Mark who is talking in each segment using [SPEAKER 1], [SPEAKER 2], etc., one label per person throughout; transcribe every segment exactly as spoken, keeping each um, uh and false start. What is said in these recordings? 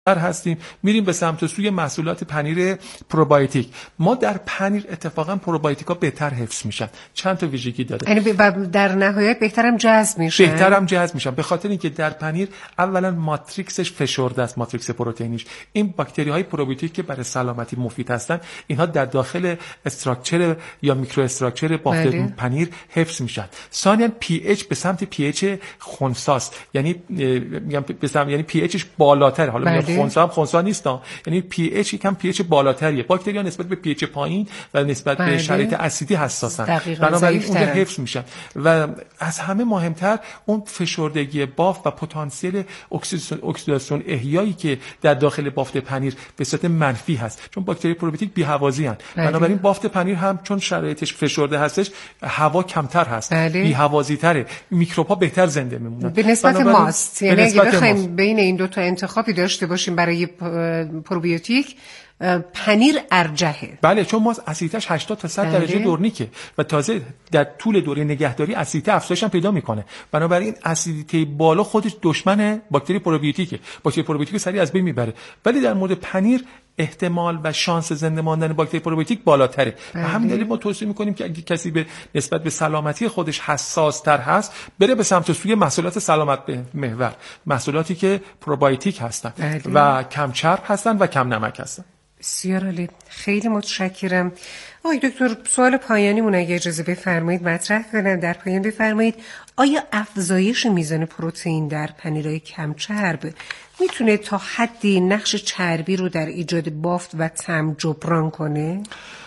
[SPEAKER 1] هستیم میریم به سمت سوی محصولات پنیر پروبایوتیک. ما در پنیر اتفاقا پروبایوتیکا بهتر حفظ میشن، چند تا ویژگی داره،
[SPEAKER 2] یعنی در نهایت بهترم جذب میشن
[SPEAKER 1] بهترم جذب میشن به خاطر اینکه در پنیر اولا ماتریکسش فشرده است، ماتریکس پروتئینیش. این باکتری های پروبیوتیک که برای سلامتی مفید هستن اینها در داخل استراکچر یا میکرو استراکچر بافت بله. پنیر حفظ میشن. ثانیا پی اچ به سمت پی اچ خنثاست، یعنی به سمت یعنی پی اچش بالاتره. حالا بله. خنثی هم خنثی نیست، یعنی پی اچ یکم پی اچ بالاتریه. باکتری‌ها نسبت به پی اچ پایین و نسبت بله. به شرایط اسیدی حساسن، بنابراین اونجا حفظ میشن. و از همه مهمتر اون فشردگی بافت و پتانسیل اکسیداسیون احیایی که در داخل بافت پنیر به صورت منفی هست، چون باکتری پروبیوتیک بی هوازی ان، بنابراین بافت پنیر هم چون شرایطش فشرده هستش هوا کمتر هست، بله. بی هوازی تره، میکروب‌ها بهتر زنده میمونن
[SPEAKER 2] به نسبت ماست. یعنی اگه بخوایم بین این دو تا انتخابی داشته باشیم برای پروبیوتیک، پنیر ارجحه.
[SPEAKER 1] بله، چون ماست اسیدیتش هشتاد تا صد درجه دورنیکه و تازه در طول دوره نگهداری اسیدیته افزایش هم پیدا میکنه. بنابراین اسیدیته بالا خودش دشمن باکتری پروبیوتیکه، باکتری پروبیوتیک سریع از بین میبره. ولی در مورد پنیر احتمال و شانس زنده ماندن باکتری پروبیوتیک بالاتره. و همین دلیل ما توصیه میکنیم که اگه کسی به نسبت به سلامتی خودش حساس تر هست بره به سمت سوی محصولات سلامت محور، محصولاتی که پروبیوتیک هستن بله. و کم چرب هستن و کم نمک هستن.
[SPEAKER 2] بسیار عالی، خیلی متشکرم. آقای دکتر، سوال پایانیمون اگه اجازه بفرمایید مطرح کنم. در پایان بفرمایید آیا افزایش میزان پروتئین در پنیرهای کم چرب میتونه تا حدی نقش چربی رو در ایجاد بافت و طعم جبران کنه؟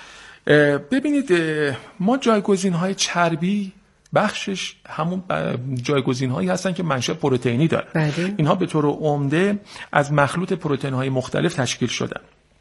[SPEAKER 1] ببینید، ما جایگزین‌های چربی بخشش همون جایگزین هایی هستن که منشأ پروتئینی دارن. بله. اینها به طور عمده از مخلوط پروتئین های مختلف تشکیل شدن.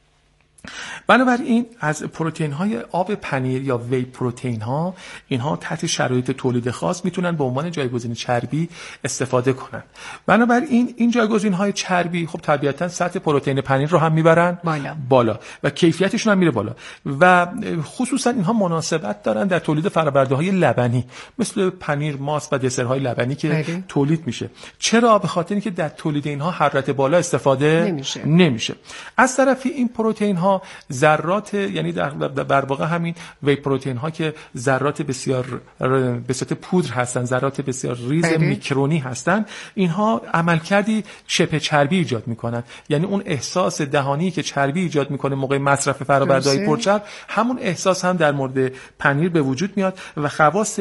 [SPEAKER 1] بنابراین از پروتئین های آب پنیر یا وی پروتئین ها، اینها تحت شرایط تولید خاص میتونن به عنوان جایگزین چربی استفاده کنن. بنابراین این جایگزین های چربی خب طبیعتا سطح پروتئین پنیر رو هم میبرن بالا, بالا و کیفیتشون هم میره بالا و خصوصا اینها مناسبت دارن در تولید فرآورده های لبنی مثل پنیر، ماست و دسرهای لبنی که بله. تولید میشه. چرا؟ به خاطر اینکه در تولید اینها حرارت بالا استفاده نمیشه. نمیشه. از طرفی این پروتئین ها ذرات، یعنی در در واقع همین وی پروتئین ها که ذرات بسیار به صورت پودر هستن، ذرات بسیار ریز بله. میکرونی هستن، اینها عملکردی شبه چربی ایجاد میکنن. یعنی اون احساس دهانی که چربی ایجاد میکنه موقع مصرف فرآورده‌های پرچرب، همون احساس هم در مورد پنیر به وجود میاد و خواص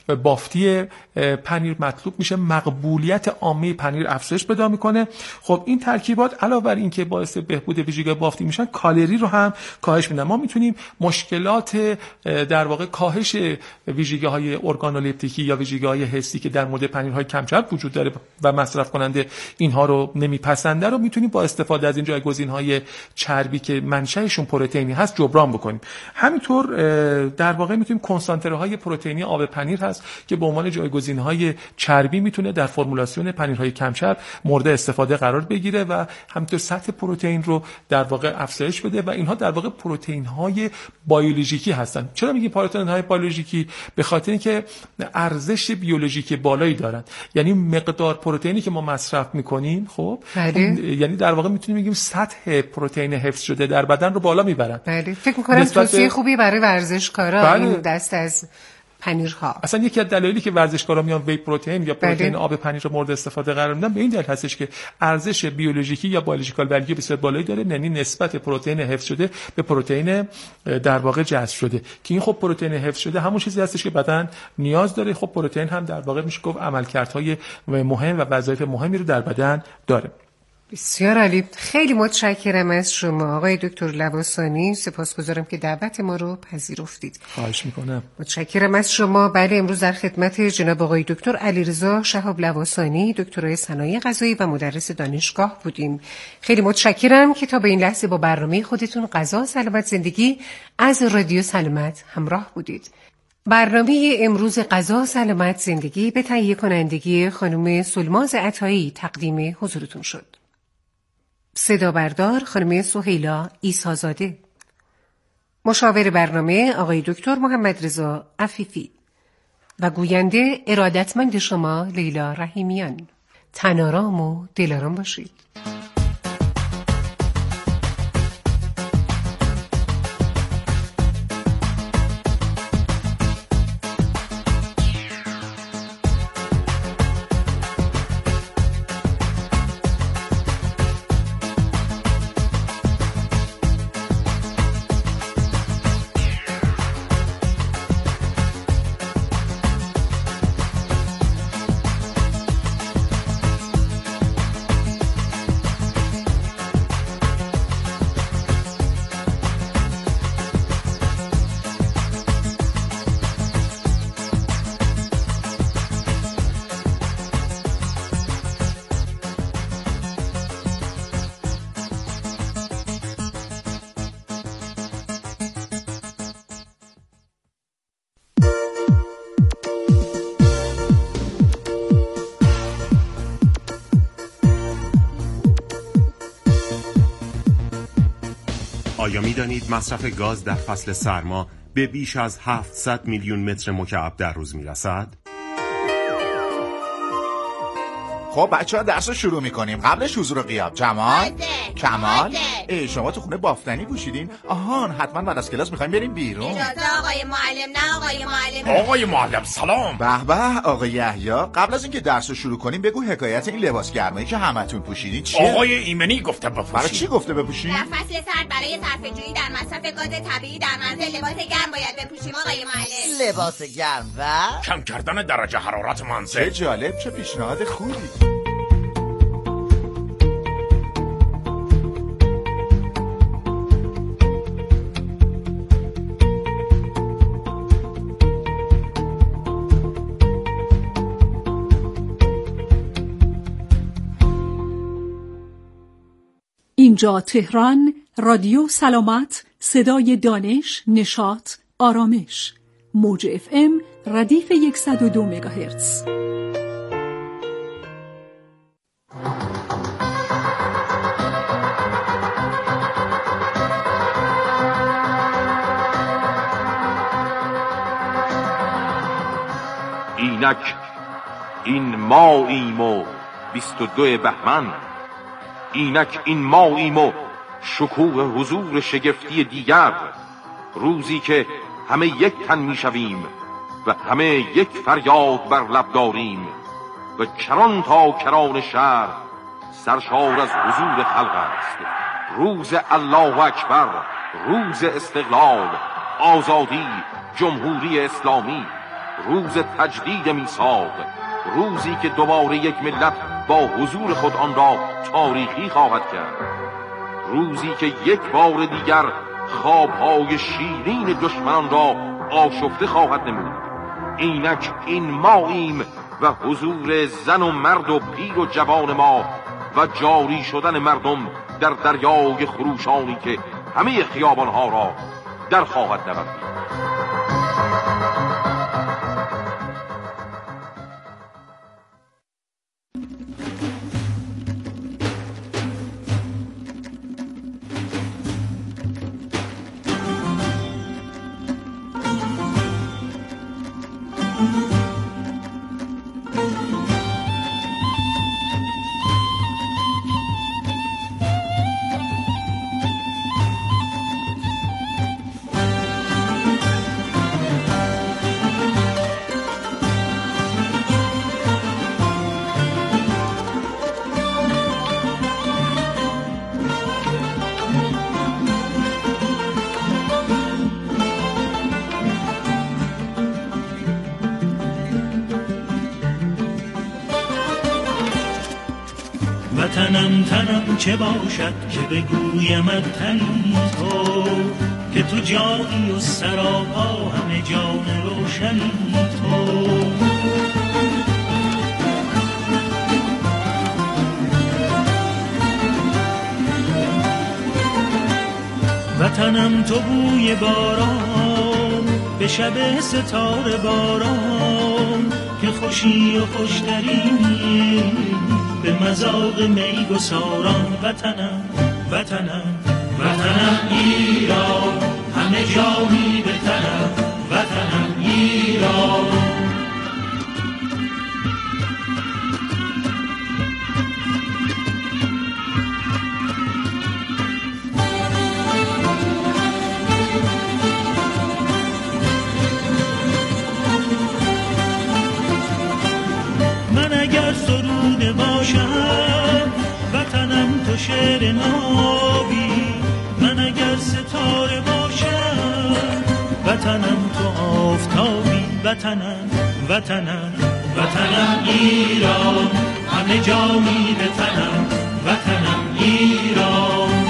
[SPEAKER 1] بافتی پنیر مطلوب میشه، مقبولیت عامه پنیر افزایش پیدا میکنه. خب این ترکیبات علاوه بر این که باعث بهبود ویژگی بافتی میشن، کالری رو هم کاهش میدن. ما میتونیم مشکلات در واقع کاهش ویژگی‌های ارگانولیپتیکی یا ویژگی‌های حسی که در مورد پنیرهای کم چرب وجود داره و مصرف کننده اینها رو نمیپسنده رو میتونیم با استفاده از این جایگزین‌های چربی که منشأشون پروتئینی هست جبران بکنیم. همینطور در واقع میتونیم کنسانتره‌های پروتئینی آب پنیر هست که به عنوان جایگزین‌های چربی میتونه در فرمولاسیون پنیرهای کم چرب مورد استفاده قرار بگیره و همینطور سطح پروتئین رو در واقع افزایش بده و اینها در واقع پروتئین‌های بیولوژیکی هستن. چرا میگیم پروتئین‌های بیولوژیکی؟ به خاطر اینکه ارزش بیولوژیکی بالایی دارن. یعنی مقدار پروتئینی که ما مصرف می‌کنیم، خب یعنی در واقع میتونیم بگیم سطح پروتئین حفظ شده در بدن رو بالا میبرن.
[SPEAKER 2] بله، فکر می‌کنم توصیه خوبی برای ورزشکارا بله. این دست از پنیرها.
[SPEAKER 1] اصلا یکی از دلایلی که ورزشکارا میان وی پروتئین یا پروتئین آب پنیر رو مورد استفاده قرار میدن به این دلیل هستش که ارزش بیولوژیکی یا بیولوژیکال ولیو بسیار بالایی داره، یعنی نسبت پروتئین حفظ شده به پروتئین در واقع جذب شده که این خب پروتئین حفظ شده همون چیزی هستش که بدن نیاز داره. خب پروتئین هم در واقع میشه گفت عملکردهای مهم و وظایف مهمی رو در بدن داره.
[SPEAKER 2] بسیار عالی، خیلی متشکرم از شما آقای دکتر لواسانی. سپاسگزارم که دعوت ما رو پذیرفتید.
[SPEAKER 1] خواهش میکنم.
[SPEAKER 2] متشکرم از شما. بله، امروز در خدمت جناب آقای دکتر علیرضا شهاب لواسانی، دکترای صنایع غذایی و مدرس دانشگاه بودیم. خیلی متشکرم که تا به این لحظه با برنامه خودتون غذا سلامت زندگی از رادیو سلامت همراه بودید. برنامه امروز غذا سلامت زندگی به تهیه کنندگی خانم سلماز عطایی تقدیم حضورتون شد. صدا بردار خانم سهیلا عیسی‌زاده، مشاور برنامه آقای دکتر محمد رضا عفیفی و گوینده ارادتمند شما لیلا رحیمیان. تن‌آرام و دل‌آرام باشید.
[SPEAKER 3] آیا می دانید مصرف گاز در فصل سرما به بیش از هفتصد میلیون متر مکعب در روز می رسد؟
[SPEAKER 4] خب بچه ها درس رو شروع میکنیم. قبلش حضور غیاب. جمال، کمال، ای شما تو خونه بافتنی پوشیدین؟ آهان، حتما بعد از کلاس میخوایم بریم بیرون.
[SPEAKER 5] اجازه آقای معلم. نه آقای معلم.
[SPEAKER 6] آقای معلم سلام.
[SPEAKER 4] به به آقای یحیی، قبل از اینکه درس رو شروع کنیم بگو حکایت این لباس گرمایی که همتون پوشیدین چیه؟
[SPEAKER 6] آقای ایمنی گفته بپوشید.
[SPEAKER 4] برای چی گفته بپوشید؟
[SPEAKER 5] در فصل سرد برای صرفه‌جویی در مصرف گاز طبیعی در منزل لباس گرم باید بپوشیم آقای معلم.
[SPEAKER 7] لباس گرم و
[SPEAKER 6] کم کردن درجه حرارت منزل.
[SPEAKER 4] چه جالب، چه پیشنهاد خوبی.
[SPEAKER 8] اینجا تهران، رادیو سلامت، صدای دانش، نشاط، آرامش. موج اف ام ردیف صد و دو مگاهرتز.
[SPEAKER 9] اینک این ماییم و بیست و دو بهمن، اینک این ماییم و شکوه حضور شگفتی دیگر، روزی که همه یک تن میشویم و همه یک فریاد بر لب داریم و کران تا کران شهر سرشار از حضور خلق است. روز الله اکبر، روز استقلال، آزادی، جمهوری اسلامی، روز تجدید میثاق، روزی که دوباره یک ملت با حضور خود آن را تاریخی خواهد کرد، روزی که یک بار دیگر خوابهای شیرین دشمنان را آشفته خواهد نمود. اینک این ماییم و حضور زن و مرد و پیر و جوان ما و جاری شدن مردم در دریای خروشانی که همه خیابانها را در خواهد نورد.
[SPEAKER 10] تنم تنم چه باشد که بگویمت تنی تو، که تو جانی و سراپا همه جان روشنی تو. وطنم تو بوی باران به شب ستاره باران، که خوشی و خوشترینی به مذاق می گساران. وطنم وطنم وطنم ایران، همه جا می بتنم. وطنم ایران، من اگر سروده باشم وطنم تو شعر نابی، من اگر ستاره باشم وطنم تو آفتابی. وطنم وطنم وطنم ایران، همه جا می بتنم. وطنم ایران،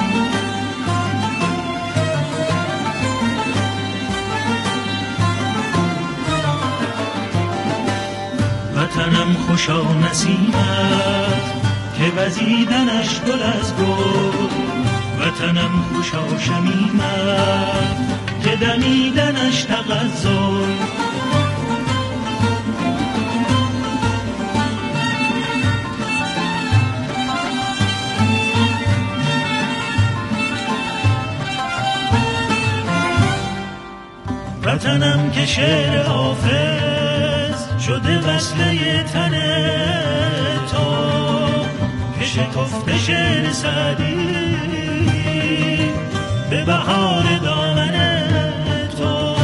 [SPEAKER 10] وطنم خوشا نسیمت که وزیدنش گل از گل. وطنم خوشا شمیمت که دمیدنش تغزل. وطنم که شعر حافظ شده وصله تن تو، که شکفته شعر سعدی به بهار دامن تو.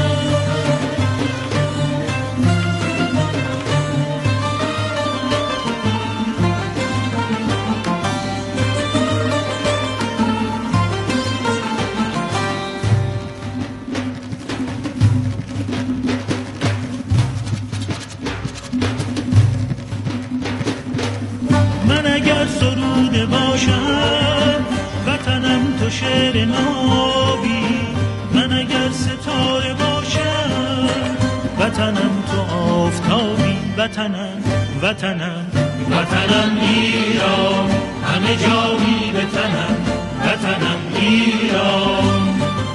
[SPEAKER 10] من اگر سروده باشم وطنم تو شعر نابی، من اگر ستاره باشم وطنم تو آفتابی. وطنم وطنم وطنم ایران، همه جایی به تنم وطنم ایران.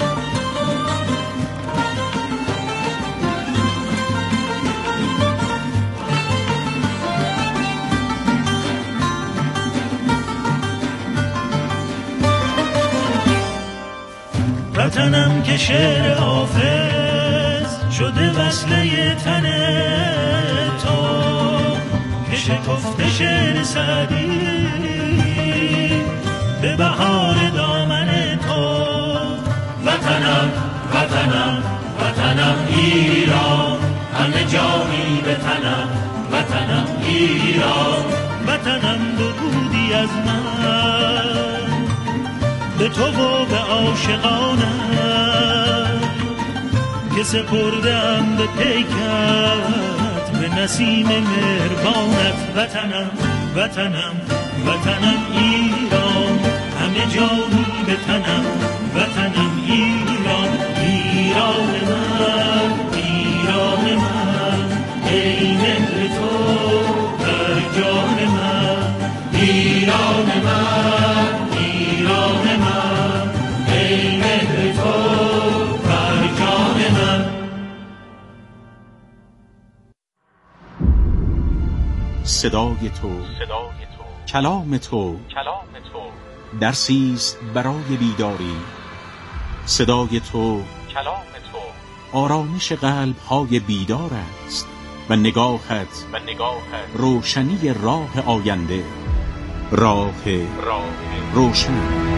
[SPEAKER 10] وطنم که شعر حافظ شده وصله تن تو، که شکفته شعر سعدی به بهار دامن تو. وطنم وطنم وطنم ایران، همه جایی به تنم وطنم ایران. وطنم درودی از من به تو و به عاشقانم، که سپردم به پیکت به نسیم مهربانت. وطنم وطنم وطنم ایران، همه جایی به تنم وطنم ایران. ایران من ایران من، ای مهر تو در جان من. ایران من ایران من، ای مهر تو بر جان من.
[SPEAKER 7] صدای تو، کلام تو، درسیست برای بیداری. صدای تو، کلام تو، آرامش قلب های بیدار است و نگاهت روشنی راه آینده، راه روشن.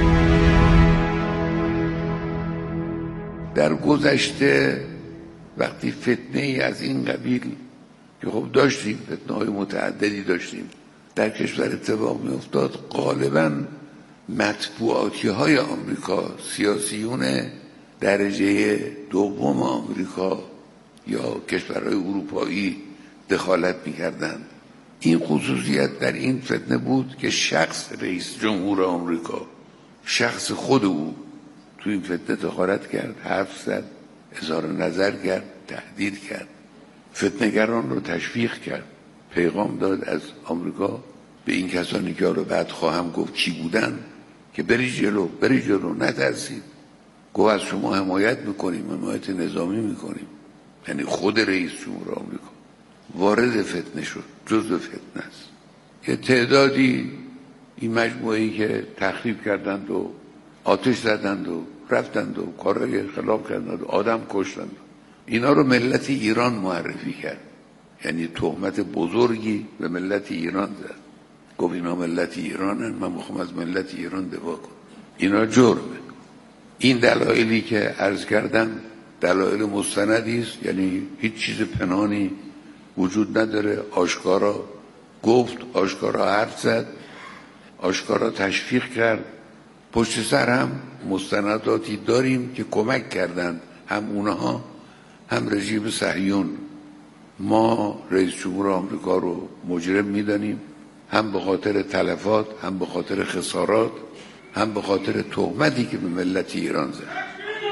[SPEAKER 11] در گذشته وقتی فتنه ای از این قبیل که خب داشتیم، فتنه های متعددی داشتیم، در کشور اتفاق می افتاد، غالبا مطبوعاتی های آمریکا، سیاسیون درجه دوم آمریکا یا کشورهای اروپایی دخالت می کردن. این خصوصیت در این فتنه بود که شخص رئیس جمهور آمریکا، شخص خود او تو این فتنه دخالت کرد، حرف زد، اظهار نظر کرد، تهدید کرد، فتنه‌گران رو تشویق کرد، پیغام داد از آمریکا به این کسانی که رو بعد خواهم گفت کی بودن که بری جلو، بری جلو، نترسید. گفت از شما حمایت میکنیم، حمایت نظامی میکنیم. یعنی خود رئیس جمهور آمریکا وارد فتنه شد، جزء فتنه است. یه تعدادی این مجموعه‌ای که تخریب کردند و آتش زدند و رفتند و کارهای خلاف کردند و آدم کشتند، اینا رو ملت ایران معرفی کرد. یعنی تهمت بزرگی به ملت ایران زد. گفت اینا ملت ایرانن، من میخوام از ملت ایران دفاع کنم. اینا جرمه. این دلایلی که عرض کردم دلایل مستندی است، یعنی هیچ چیز پنهانی وجود نداره. آشکارا گفت، آشکارا حرف زد، آشکارا تشویق کرد. پشت سر هم مستنداتی داریم که کمک کردند، هم اونها هم رژیم صهیون. ما رئیس جمهور آمریکا رو مجرم میدانیم، هم به خاطر تلفات، هم به خاطر خسارات، هم به خاطر تهمتی که به ملت ایران زد.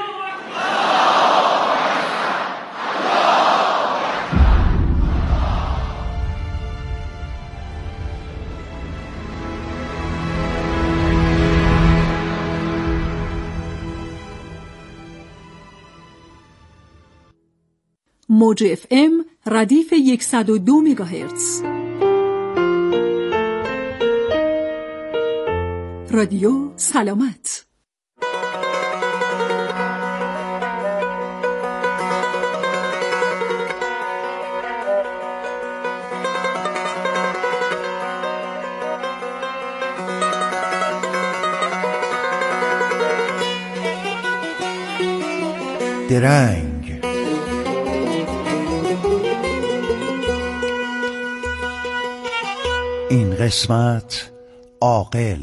[SPEAKER 8] موج اف ام ردیف صد و دو مگاهرتز. رادیو سلامت.
[SPEAKER 12] درنگ. این قسمت عاقل.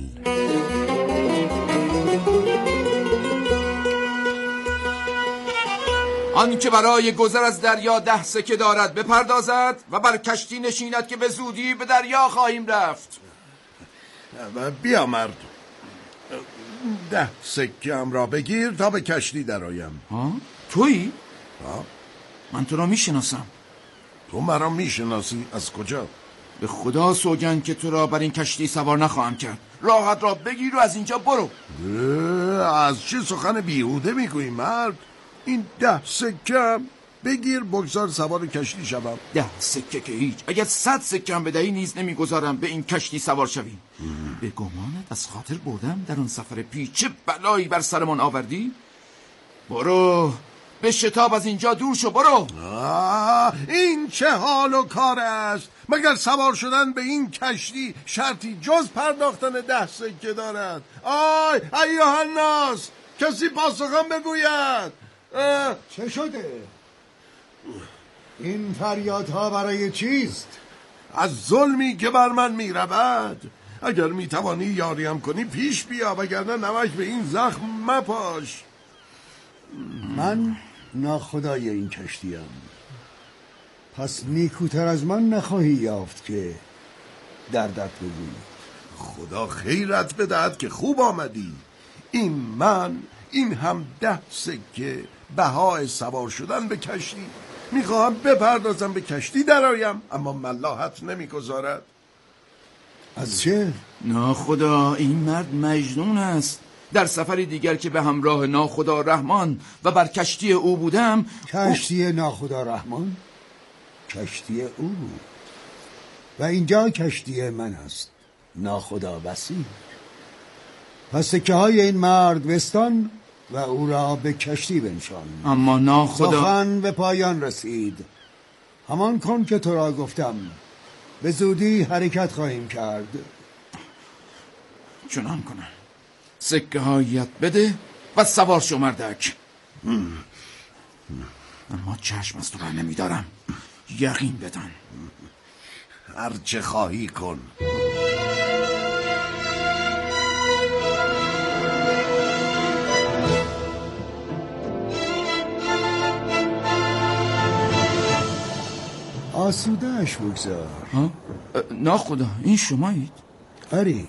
[SPEAKER 13] آن که برای گذر از دریا ده سکه دارد بپردازد و بر کشتی نشیند که به زودی به دریا خواهیم رفت.
[SPEAKER 14] بیا مرد، ده سکه هم را بگیر تا به کشتی درآیم.
[SPEAKER 13] ها؟ تویی؟ ها؟ من تو را میشناسم.
[SPEAKER 14] تو مرا میشناسی؟ از کجا؟
[SPEAKER 13] به خدا سوگند که تو را بر این کشتی سوار نخواهم کرد. راحت را بگیر و از اینجا برو.
[SPEAKER 14] از چه سخن بیهوده میگویی مرد؟ این ده سکه بگیر بگذار سوار کشتی شوم.
[SPEAKER 13] ده سکه که هیچ، اگر صد سکه هم بدهی نیز نمیگذارم به این کشتی سوار شوی. به گمانت از خاطر بردم در آن سفر پیش چه بلایی بر سرمان آوردی؟ برو به شتاب از اینجا دور شو، برو.
[SPEAKER 14] آه، این چه حال و کار است؟ مگر سوار شدن به این کشتی شرطی جز پرداختن ده سکه دارد؟ آی ایها الناس، کسی پاسخم بگوید.
[SPEAKER 15] چه شده؟ این فریادها برای چیست؟
[SPEAKER 14] از ظلمی که بر من می رود. اگر می توانی یاریم کنی پیش بیا، وگرنه نمک به این زخم مپاش.
[SPEAKER 15] من ناخدای این کشتیم، پس نیکوتر از من نخواهی یافت که دردت بگویی.
[SPEAKER 14] خدا خیرت بدهد که خوب آمدی. این من، این هم ده سکه بهای سوار شدن به کشتی. میخواهم بپردازم به کشتی درآیم، اما ملاحت نمیگذارد.
[SPEAKER 15] از چه؟
[SPEAKER 13] ناخدا، این مرد مجنون است. در سفری دیگر که به همراه ناخدا رحمان و بر کشتی او بودم.
[SPEAKER 15] کشتی او... ناخدا رحمان؟ کشتی او بود و اینجا کشتی من است، ناخدا بسی. پس سکه های این مرد بستان و او را به کشتی بنشان.
[SPEAKER 13] اما ناخدا،
[SPEAKER 15] سخن به پایان رسید. همان کن که تو را گفتم، به زودی حرکت خواهیم کرد.
[SPEAKER 13] چنان کنم. سکه هایت بده و سوار شو مردک. اما چشم از تو بر نمی دارم، یقین بدان.
[SPEAKER 14] هر چه خواهی کن.
[SPEAKER 15] آسودهش بگذار.
[SPEAKER 13] ناخدا، این شمایید؟
[SPEAKER 15] آری،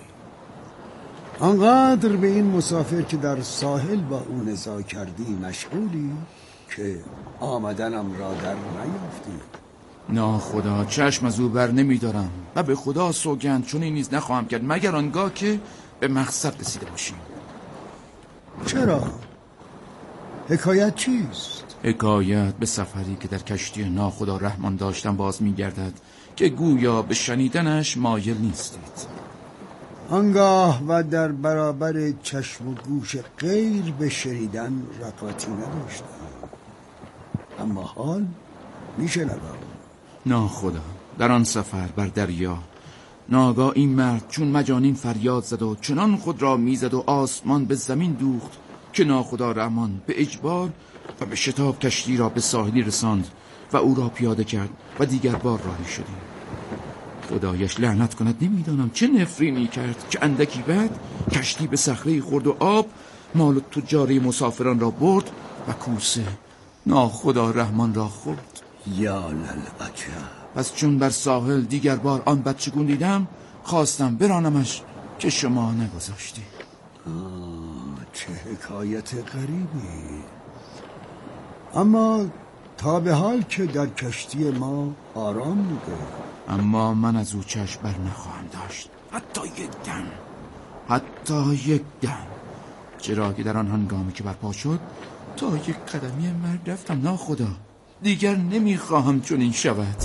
[SPEAKER 15] آنقدر به این مسافر که در ساحل با او نزاع کردی مشغولی که آمدنم را در نیافتی.
[SPEAKER 13] ناخدا، چشم از او بر نمی دارم و به خدا سوگند چون این نیز نخواهم کرد مگر آنگاه که به مقصد رسیده باشیم.
[SPEAKER 15] چرا؟ حکایت چیست؟
[SPEAKER 13] حکایت به سفری که در کشتی ناخدا رحمان داشتم باز می گردد که گویا به شنیدنش مایل نیستید.
[SPEAKER 15] آنگاه و در برابر چشم و گوش غیر به شنیدن رغبتی نداشتم، اما حال می شنوم.
[SPEAKER 13] ناخدا، در آن سفر بر دریا ناگاه این مرد چون مجانین فریاد زد و چنان خود را میزد و آسمان به زمین دوخت که ناخدا رحمان به اجبار و به شتاب کشتی را به ساحلی رساند و او را پیاده کرد و دیگر بار راهی شدیم. خدایش لعنت کند، نمیدانم چه نفرینی کرد که اندکی بعد کشتی به صخره خورد و آب مال و تجاری مسافران را برد و کوسه ناخدا رحمان را خورد.
[SPEAKER 15] یا للعجب.
[SPEAKER 13] پس چون بر ساحل دیگر بار آن بچگون دیدم خواستم برانمش که شما نگذاشتی.
[SPEAKER 15] آه، چه حکایت غریبی. اما تا به حال که در کشتی ما آرام بوده.
[SPEAKER 13] اما من از او چشم بر نخواهم داشت، حتی یک دم، حتی یک دم. چرا که در آن هنگامی که برپا شد تا یک قدمی مرد رفتم. ناخدا، دیگر نمیخواهم چون این شود.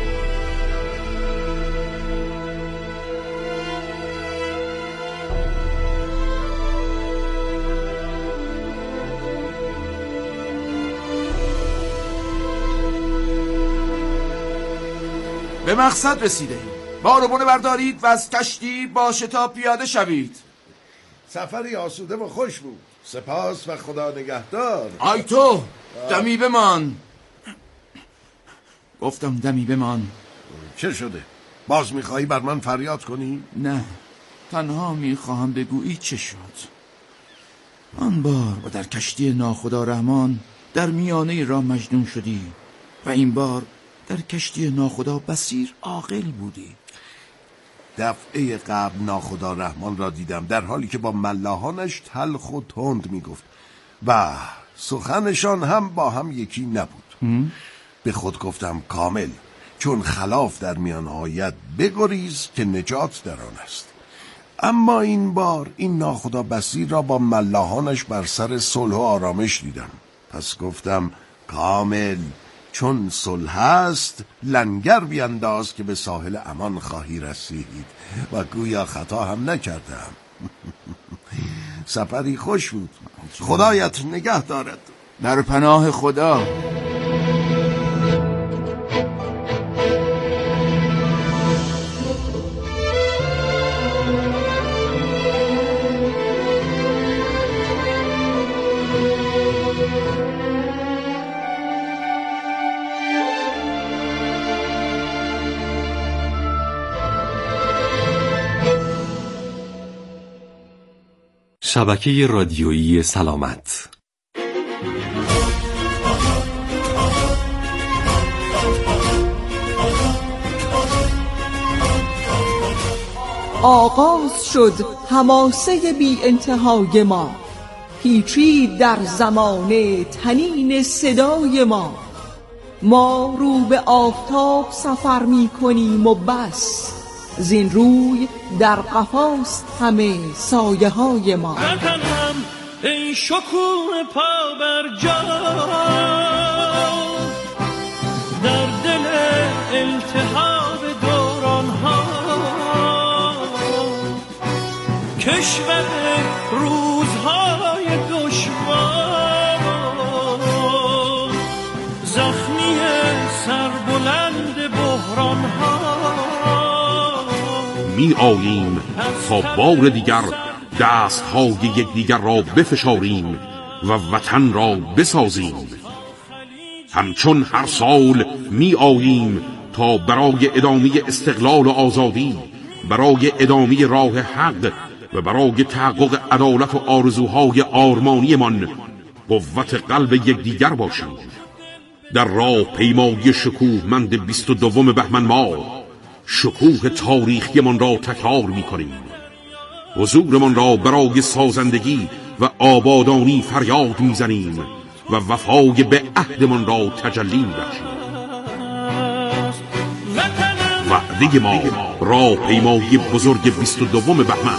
[SPEAKER 13] به مقصد رسیده ایم. بار و بونه بردارید و از کشتی با شتاب پیاده شوید.
[SPEAKER 14] سفری آسوده و خوش بود. سپاس و خدا نگهدار.
[SPEAKER 13] آی تو دمی بمان. گفتم دمی بمان.
[SPEAKER 14] چه شده؟ باز میخوایی بر من فریاد کنی؟
[SPEAKER 13] نه، تنها میخواهم بگویی چه شد. آن بار و در کشتی ناخدا رحمان در میانه راه مجنون شدی و این بار در کشتی ناخدا بصیر عاقل بودی.
[SPEAKER 14] دفعه قبل ناخدا رحمان را دیدم در حالی که با ملاحانش تلخ و تند میگفت و سخنشان هم با هم یکی نبود. به خود گفتم کامل، چون خلاف در میان آید بگریز که نجات در آن است. اما این بار این ناخدا بصیر را با ملاحانش بر سر صلح و آرامش دیدم. پس گفتم کامل، چون صلح است لنگر بینداز که به ساحل امان خواهی رسید. و گویا خطا هم نکردم. سفری خوش بود. خدایت نگه دارد.
[SPEAKER 13] در پناه خدا.
[SPEAKER 16] شبکه رادیویی سلامت.
[SPEAKER 8] آغاز شد حماسه بی انتهای ما، پیچید در زمانه تنین صدای ما. ما رو به آفتاب سفر می کنیم و بس، زین روی در قفاست همه سایه های ما.
[SPEAKER 10] وطنم ای شکوه پا بر جا، در دل التهاب دوران ها، کشور روزهای دشوار، زخمی سربلند بحران ها.
[SPEAKER 3] می آییم تا بار دیگر دست های یک دیگر را بفشاریم و وطن را بسازیم. همچون هر سال می آییم تا برای ادامه استقلال و آزادی، برای ادامه راه حق و برای تحقق عدالت و آرزوهای آرمانی من قوت قلب یک دیگر باشیم. در راه پیمایی شکوهمند بیست و دوم بهمن ماه شکوه تاریخی من را تکرار می کنیم. حضورمان را برای سازندگی و آبادانی فریاد می زنیم و وفای به عهدمان را تجلی می بخشیم. وعده ما راه پیمایی بزرگ بیست و دوم بهمن.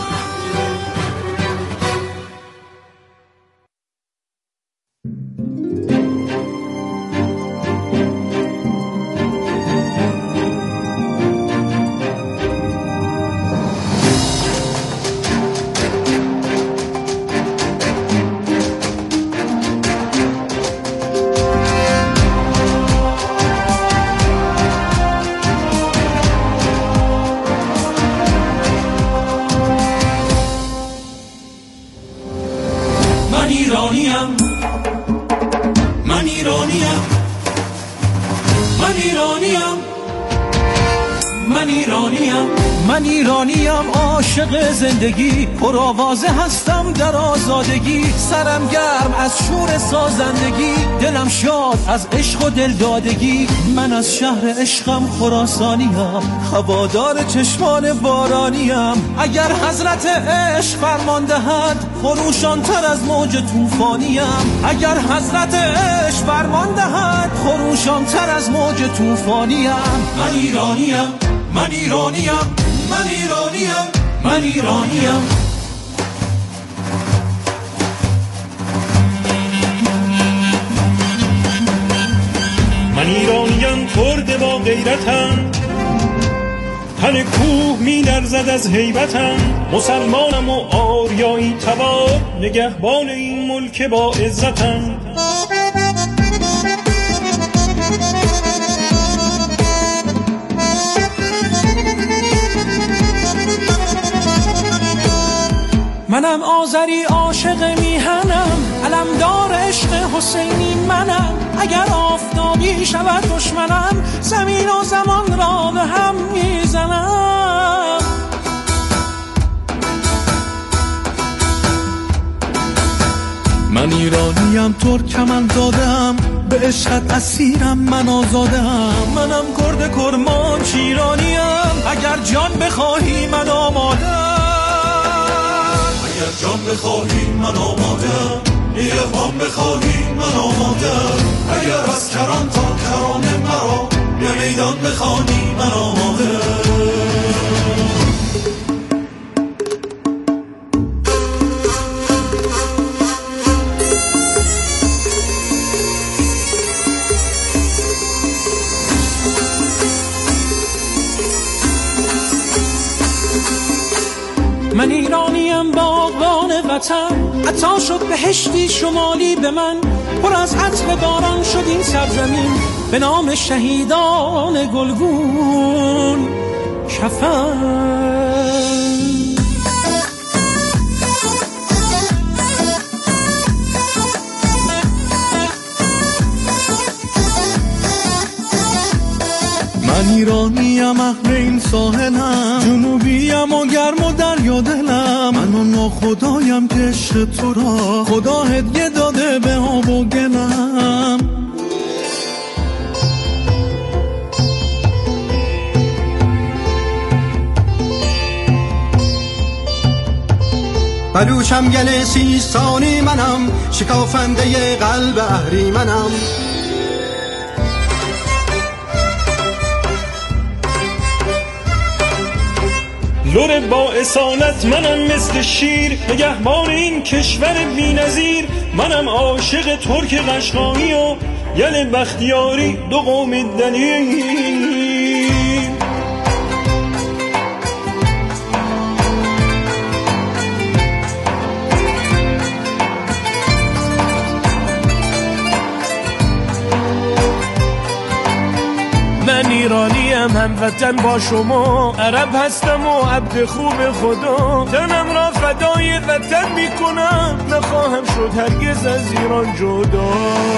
[SPEAKER 10] من ایرانیم عاشق زندگی، پرآوازه هستم در آزادگی. سرم گرم از شور سازندگی، دلم شاد از عشق و دلدادگی. من از شهر عشقم خراسانیم، هوادار چشمان بارانیم. اگر حضرت عشق فرمان دهد، خروشان تر از موج طوفانیم. اگر حضرت عشق فرمان دهد، خروشان تر از موج طوفانیم. من ایرانیم، من ایرانیم، من ایرانیم، من ایرانیم. من ایرانیم کرد با غیرتم، تن کوه می لرزد از هیبتم. مسلمانم و آریایی تبار، نگهبان این ملک با عزتم.
[SPEAKER 17] منم آذری عاشق میهنم، علمدار عشق حسینی منم. اگر آفتابی شود دشمنم، زمین و زمان را به هم میزنم. من ایرانیم، ترکمن دادم، به عشقت اسیرم، من آزادم. منم کرد کرمان شیرانیم، اگر جان بخواهی من آمادم. اگر جان بخواهی من آمادم، نیفان بخواهی من آمادم. اگر از کران تا کران مرا به میدان بخوانی من آمادم. من ایرانیم باغبان وطن، عطا شد بهشتی شمالی به من. پر از عطر باران شد این سرزمین، به نام شهیدان گلگون کفن. من ایرانیم، اهل این ساحلم، جنوبیم و گرم و دریا دلم. من و ناخدایم که عشق تو را خدا هدیه داده به آب و گلم.
[SPEAKER 18] بلوچم گل سیستانی منم، شکافنده قلب اهریمنم.
[SPEAKER 17] لور با اصالت منم، مثل شیر نگهبان این کشور بی‌نظیر. منم عاشق ترک قشقایی و یل بختیاری، دو قوم دلیر. من ایرانیم، هموطن با شما، عرب هستم و عبد خوب خدا. تنم را فدای وطن میکنم، نخواهم شد هرگز از ایران جدا.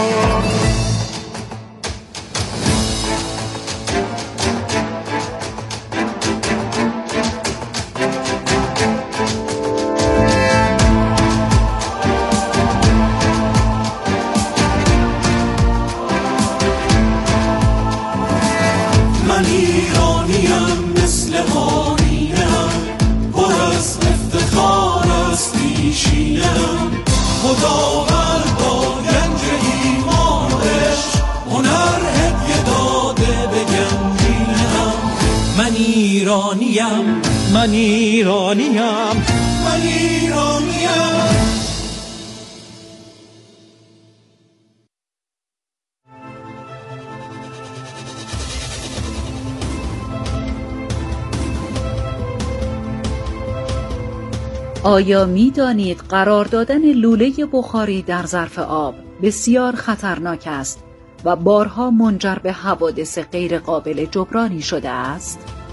[SPEAKER 17] من ایرانیم، مثل آینه‌ام، پر از افتخار است پیشینه‌ام. خداور با گنج ایمان و عشق، هنر هدیه داده به گنجینه‌ام. من ایرانیم، من ایرانیم، من ایرانیم.
[SPEAKER 19] آیا می دانید قرار دادن لوله بخاری در ظرف آب بسیار خطرناک است و بارها منجر به حوادث غیر قابل جبرانی شده است؟